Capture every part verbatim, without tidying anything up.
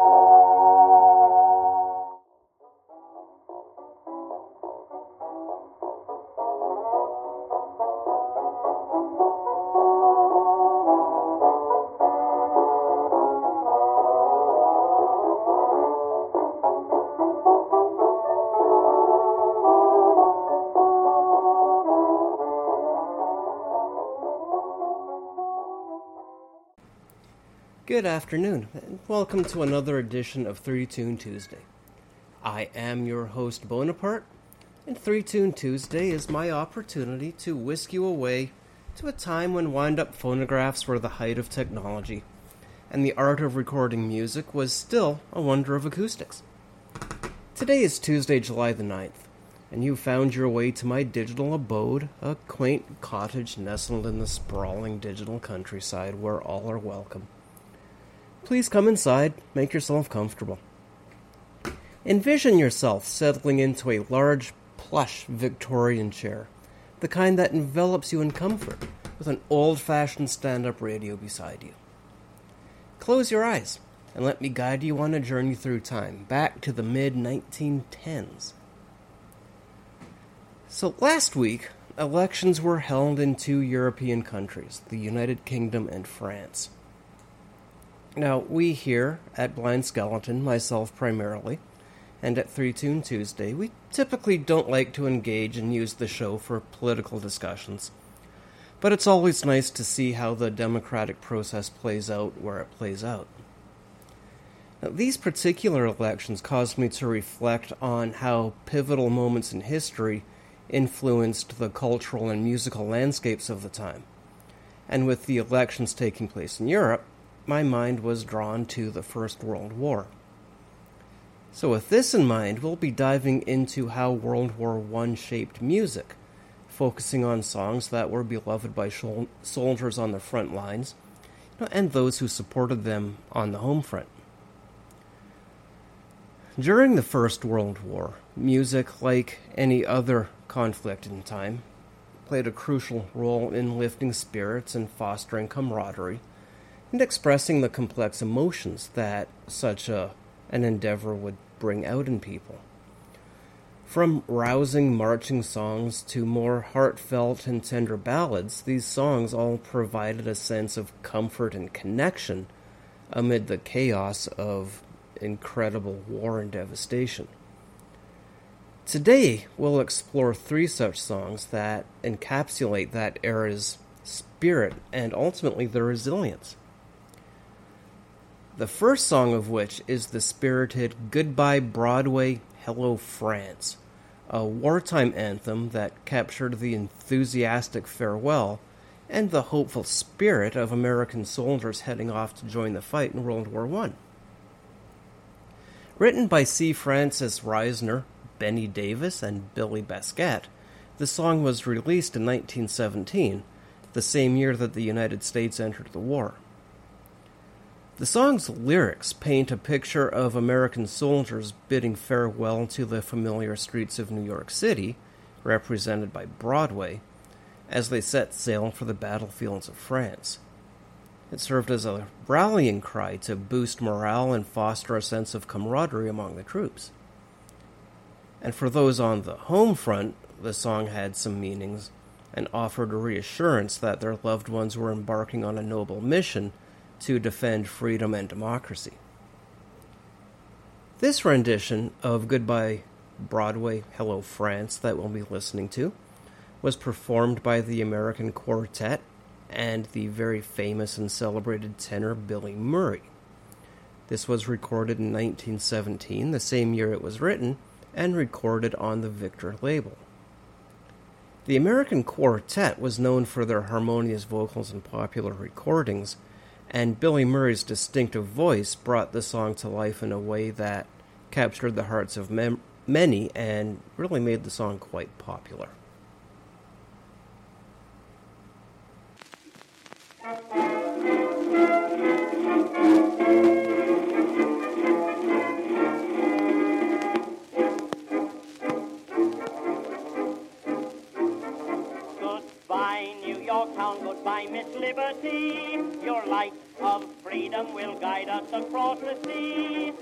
Good afternoon, and welcome to another edition of Three Tune Tuesday. I am your host, Bonaparte, and Three Tune Tuesday is my opportunity to whisk you away to a time when wind-up phonographs were the height of technology, and the art of recording music was still a wonder of acoustics. Today is Tuesday, July the ninth, and you found your way to my digital abode, a quaint cottage nestled in the sprawling digital countryside where all are welcome. Please come inside, make yourself comfortable. Envision yourself settling into a large, plush Victorian chair, the kind that envelops you in comfort, with an old-fashioned stand-up radio beside you. Close your eyes, and let me guide you on a journey through time, back to the mid nineteen tens. So last week, elections were held in two European countries, the United Kingdom and France. Now, we here at Blind Skeleton, myself primarily, and at Three Tune Tuesday, we typically don't like to engage and use the show for political discussions. But it's always nice to see how the democratic process plays out where it plays out. Now, these particular elections caused me to reflect on how pivotal moments in history influenced the cultural and musical landscapes of the time. And with the elections taking place in Europe, my mind was drawn to the First World War. So with this in mind, we'll be diving into how World War One shaped music, focusing on songs that were beloved by shol- soldiers on the front lines, you know, and those who supported them on the home front. During the First World War, music, like any other conflict in time, played a crucial role in lifting spirits and fostering camaraderie, and expressing the complex emotions that such a, an endeavor would bring out in people. From rousing marching songs to more heartfelt and tender ballads, these songs all provided a sense of comfort and connection amid the chaos of incredible war and devastation. Today, we'll explore three such songs that encapsulate that era's spirit and ultimately their resilience. The first song of which is the spirited Goodbye Broadway, Hello France, a wartime anthem that captured the enthusiastic farewell and the hopeful spirit of American soldiers heading off to join the fight in World War One. Written by C. Francis Reisner, Benny Davis, and Billy Basquette, the song was released in nineteen seventeen, the same year that the United States entered the war. The song's lyrics paint a picture of American soldiers bidding farewell to the familiar streets of New York City, represented by Broadway, as they set sail for the battlefields of France. It served as a rallying cry to boost morale and foster a sense of camaraderie among the troops. And for those on the home front, the song had some meanings and offered a reassurance that their loved ones were embarking on a noble mission to defend freedom and democracy. This rendition of Goodbye Broadway, Hello France that we'll be listening to was performed by the American Quartet and the very famous and celebrated tenor Billy Murray. This was recorded in nineteen seventeen, the same year it was written, and recorded on the Victor label. The American Quartet was known for their harmonious vocals and popular recordings, and Billy Murray's distinctive voice brought the song to life in a way that captured the hearts of mem- many and really made the song quite popular. Goodbye, New York town, goodbye, Miss Liberty. Your light of freedom will guide us across the sea.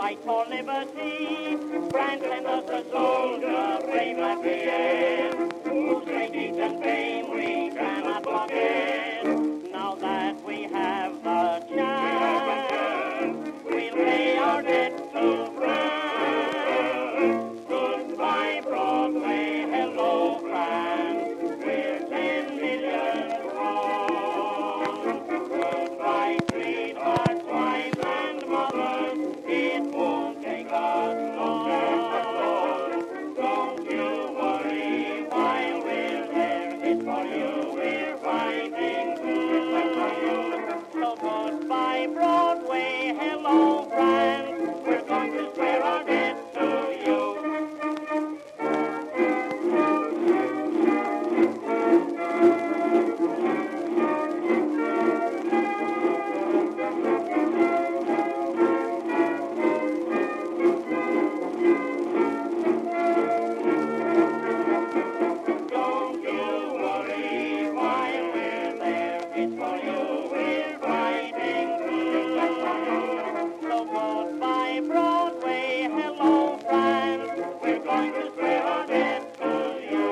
fight for liberty. France sent us a soldier, brave Lafayette, whose great deeds and fame we cannot forget. Now that we have the chance, we'll pay our debt to France. Goodbye, Broadway, hello, France, we're ten million strong. Goodbye, sweethearts, wives, and mothers, it won't take us long. Don't you worry while we're there, it's for you we're fighting too. So goodbye, Broadway, hello, France, we're going to swear our debt to you. Don't you worry while we're there, it's for you we're fighting too. So goodbye, Broadway, hello, France, we're going to swear our debt to you.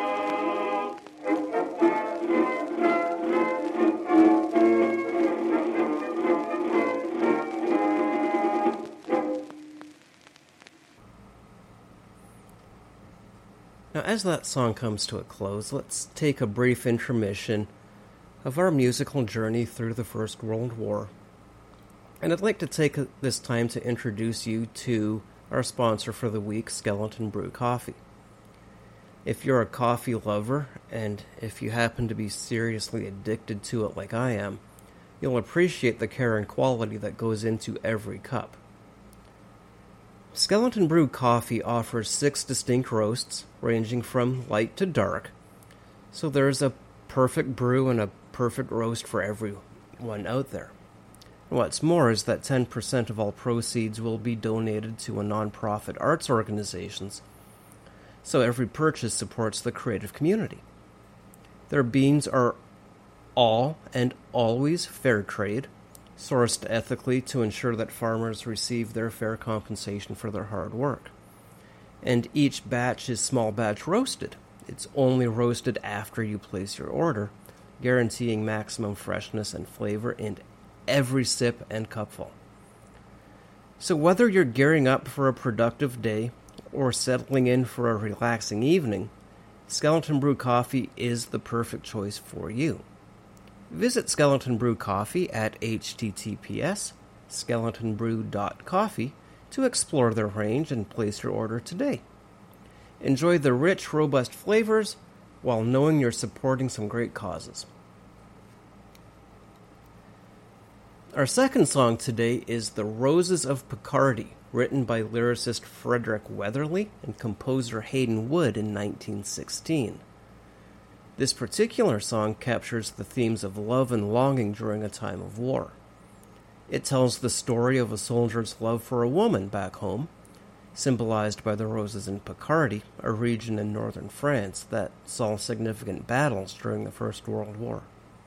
Now, as that song comes to a close, let's take a brief intermission of our musical journey through the First World War. And I'd like to take this time to introduce you to our sponsor for the week, Skeleton Brew Coffee. If you're a coffee lover, and if you happen to be seriously addicted to it like I am, you'll appreciate the care and quality that goes into every cup. Skeleton Brew Coffee offers six distinct roasts, ranging from light to dark, so there's a perfect brew and a perfect roast for everyone out there. And what's more is that ten percent of all proceeds will be donated to a non-profit arts organizations, so every purchase supports the creative community. Their beans are all and always fair trade, sourced ethically to ensure that farmers receive their fair compensation for their hard work. And each batch is small batch roasted. It's only roasted after you place your order, guaranteeing maximum freshness and flavor in every sip and cupful. So whether you're gearing up for a productive day or settling in for a relaxing evening, Skeleton Brew Coffee is the perfect choice for you. Visit Skeleton Brew Coffee at h t t p s skeleton brew dot coffee to explore their range and place your order today. Enjoy the rich, robust flavors while knowing you're supporting some great causes. Our second song today is The Roses of Picardy, written by lyricist Frederick Weatherly and composer Hayden Wood in nineteen sixteen. This particular song captures the themes of love and longing during a time of war. It tells the story of a soldier's love for a woman back home, symbolized by the roses in Picardy, a region in northern France that saw significant battles during the First World War.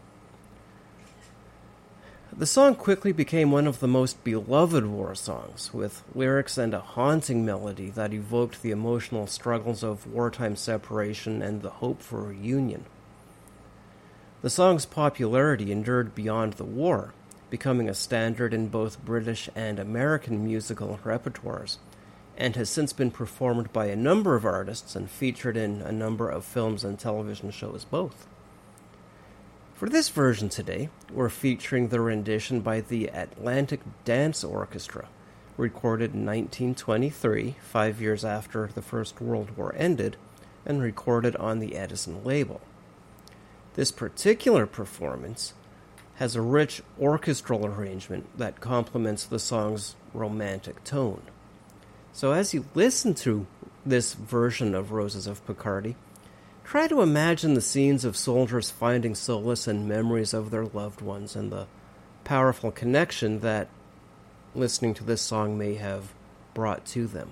The song quickly became one of the most beloved war songs, with lyrics and a haunting melody that evoked the emotional struggles of wartime separation and the hope for reunion. The song's popularity endured beyond the war, becoming a standard in both British and American musical repertoires, and has since been performed by a number of artists and featured in a number of films and television shows both. For this version today, we're featuring the rendition by the Atlantic Dance Orchestra, recorded in nineteen twenty-three, five years after the First World War ended, and recorded on the Edison label. This particular performance has a rich orchestral arrangement that complements the song's romantic tone. So as you listen to this version of Roses of Picardy, try to imagine the scenes of soldiers finding solace and memories of their loved ones and the powerful connection that listening to this song may have brought to them.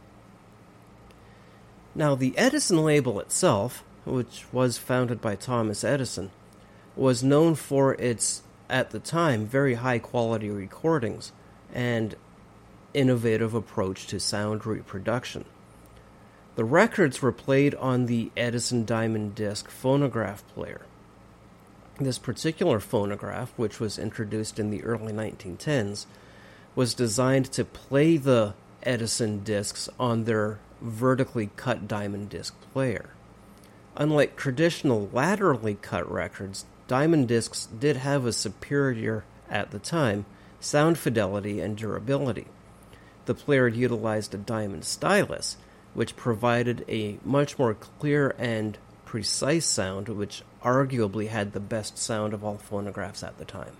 Now, the Edison label itself, which was founded by Thomas Edison, was known for its, at the time, very high-quality recordings, and innovative approach to sound reproduction. The records were played on the Edison Diamond Disc phonograph player. This particular phonograph, which was introduced in the early nineteen tens, was designed to play the Edison discs on their vertically cut diamond disc player. Unlike traditional laterally cut records, diamond discs did have a superior, at the time, sound fidelity and durability. The player utilized a diamond stylus, which provided a much more clear and precise sound, which arguably had the best sound of all phonographs at the time.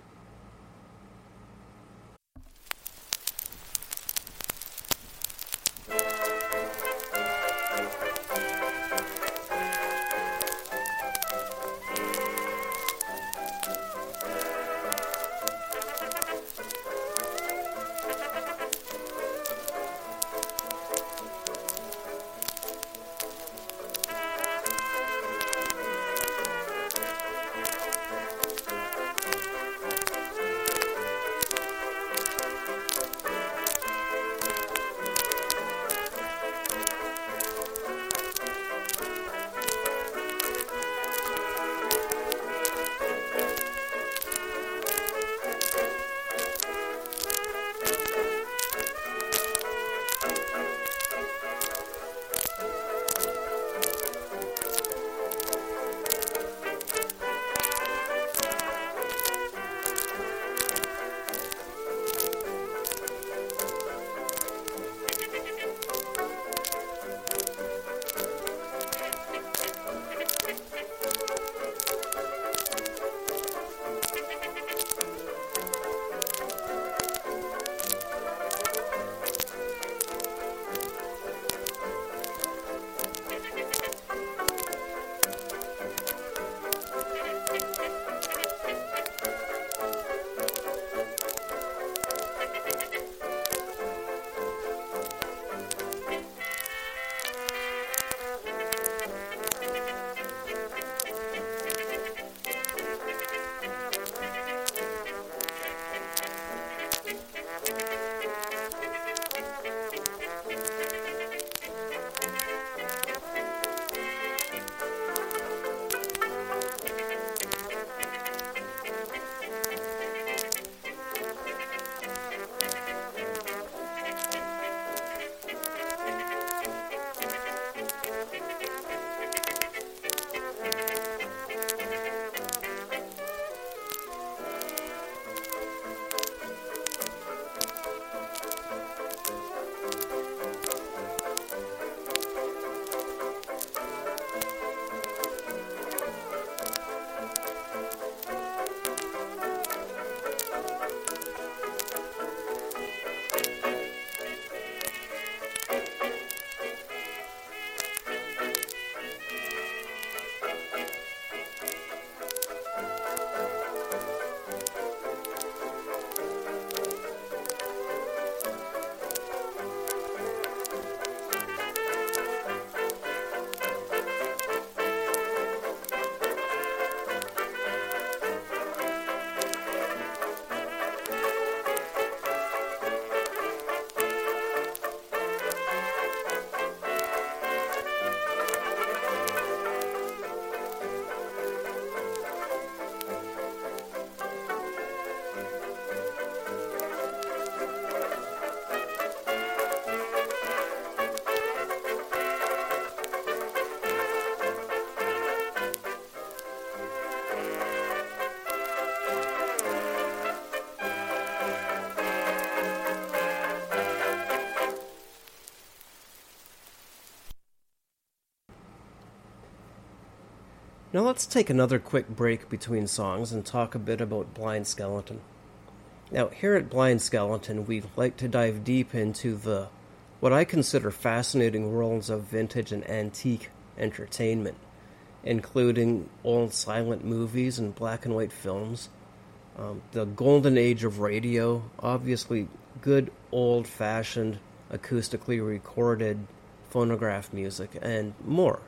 Now let's take another quick break between songs and talk a bit about Blind Skeleton. Now, here at Blind Skeleton, we like to dive deep into the, what I consider fascinating worlds of vintage and antique entertainment, including old silent movies and black and white films, um, the golden age of radio, obviously good old-fashioned, acoustically recorded phonograph music, and more.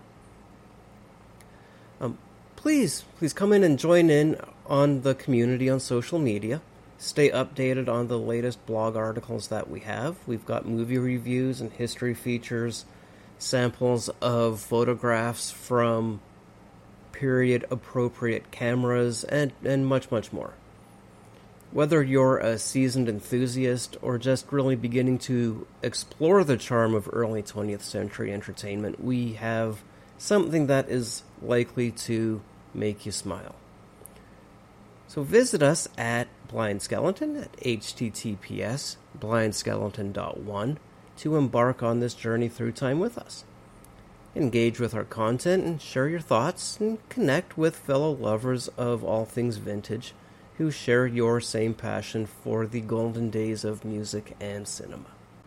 Um, please, please come in and join in on the community on social media. stay updated on the latest blog articles that we have. We've got movie reviews and history features, samples of photographs from period-appropriate cameras, and, and much, much more. Whether you're a seasoned enthusiast or just really beginning to explore the charm of early twentieth century entertainment, we have something that is likely to make you smile. So visit us at Blind Skeleton at h t t p s blind skeleton dot one to embark on this journey through time with us. Engage with our content and share your thoughts, and connect with fellow lovers of all things vintage who share your same passion for the golden days of music and cinema.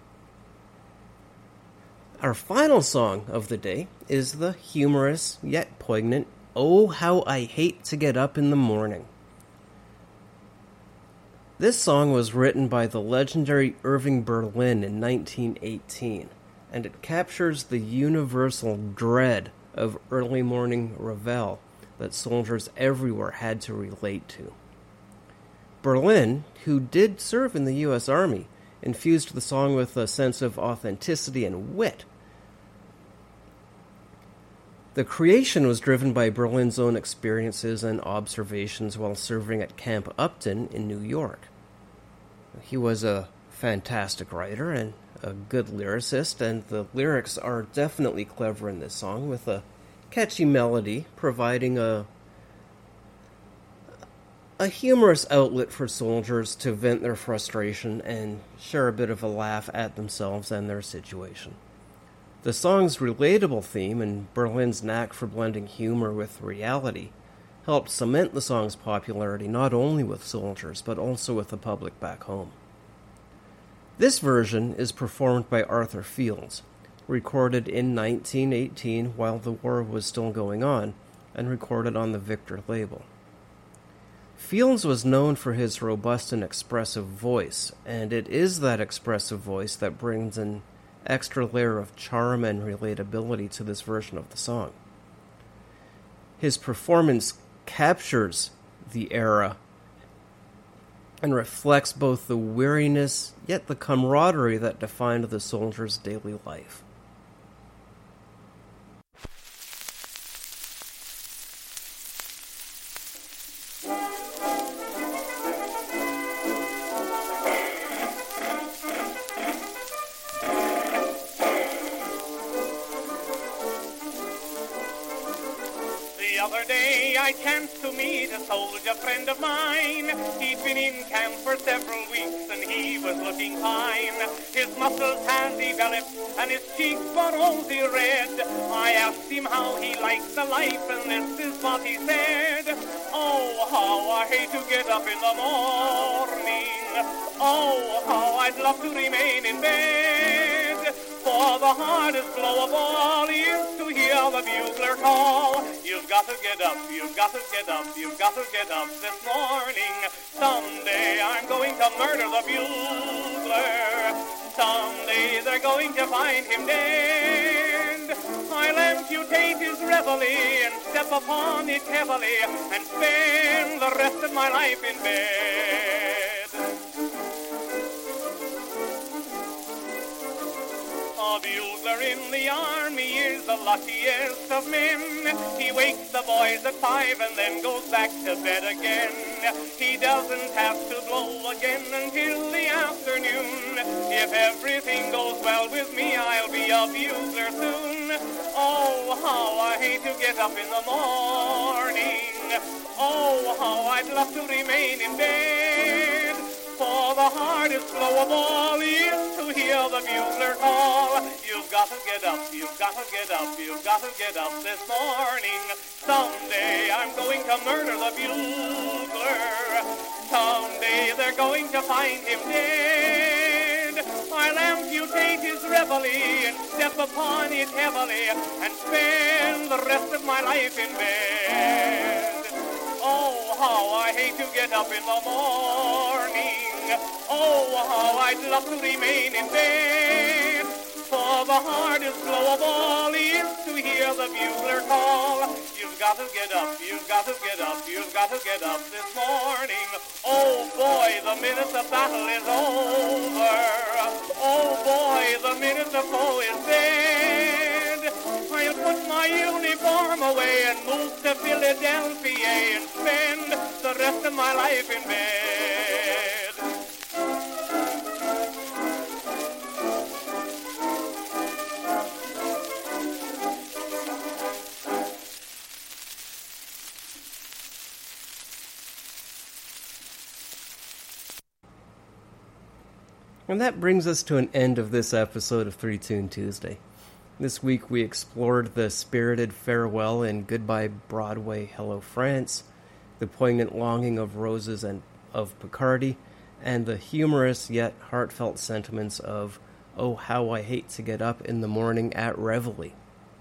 Our final song of the day is the humorous yet poignant "Oh How I Hate to Get Up in the Morning." This song was written by the legendary Irving Berlin in nineteen eighteen, and it captures the universal dread of early morning revel that soldiers everywhere had to relate to. Berlin, who did serve in the U S Army, infused the song with a sense of authenticity and wit. The creation was driven by Berlin's own experiences and observations while serving at Camp Upton in New York. He was a fantastic writer and a good lyricist, and the lyrics are definitely clever in this song, with a catchy melody providing a a humorous outlet for soldiers to vent their frustration and share a bit of a laugh at themselves and their situation. The song's relatable theme and Berlin's knack for blending humor with reality helped cement the song's popularity not only with soldiers, but also with the public back home. This version is performed by Arthur Fields, recorded in nineteen eighteen while the war was still going on, and recorded on the Victor label. Fields was known for his robust and expressive voice, and it is that expressive voice that brings an extra layer of charm and relatability to this version of the song. His performance captures the era and reflects both the weariness yet the camaraderie that defined the soldier's daily life. The other day I chanced to meet a soldier friend of mine. He'd been in camp for several weeks and he was looking fine. His muscles had developed and his cheeks were rosy red. I asked him how he liked the life and this is what he said. Oh, how I hate to get up in the morning. Oh, how I'd love to remain in bed. For the hardest blow of all is to hear the bugler call. You've got to get up, you've got to get up, you've got to get up this morning. Someday I'm going to murder the bugler. Someday they're going to find him dead. I'll amputate his reveille and step upon it heavily and spend the rest of my life in bed. A bugler in the army is the luckiest of men. He wakes the boys at five and then goes back to bed again. He doesn't have to blow again until the afternoon. If everything goes well with me, I'll be a bugler soon. Oh, how I hate to get up in the morning. Oh, how I'd love to remain in bed. For the hardest blow of all is to hear the bugler call. You've got to get up, you've got to get up, you've got to get up this morning. Someday I'm going to murder the bugler. Someday they're going to find him dead. I'll amputate his reveille and step upon it heavily and spend the rest of my life in bed. Oh, how I hate to get up in the morning. Oh, how I'd love to remain in bed. For the the hardest blow of all is to hear the bugler call. You've got to get up, you've got to get up, you've got to get up this morning. Oh boy, the minute the battle is over. Oh boy, the minute the foe is dead. I'll put my uniform away and move to Philadelphia and spend the rest of my life in bed. And that brings us to an end of this episode of Three Tune Tuesday. This week we explored the spirited farewell in Goodbye Broadway, Hello France, the poignant longing of Roses and of Picardy, and the humorous yet heartfelt sentiments of Oh How I Hate to Get Up in the Morning at Reveille.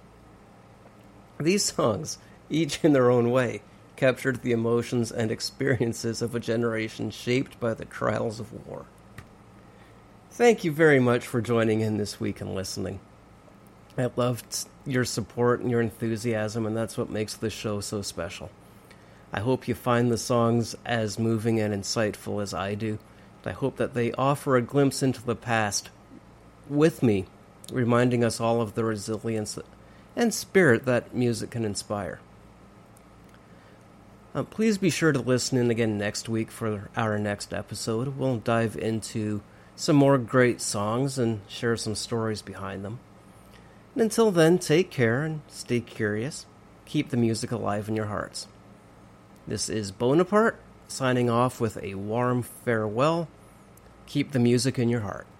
These songs, each in their own way, captured the emotions and experiences of a generation shaped by the trials of war. Thank you very much for joining in this week and listening. I loved your support and your enthusiasm, and that's what makes this show so special. I hope you find the songs as moving and insightful as I do. I hope that they offer a glimpse into the past with me, reminding us all of the resilience and spirit that music can inspire. Uh, please be sure to listen in again next week for our next episode. We'll dive into some more great songs and share some stories behind them. And until then, take care and stay curious. Keep the music alive in your hearts. This is Bonaparte, signing off with a warm farewell. Keep the music in your heart.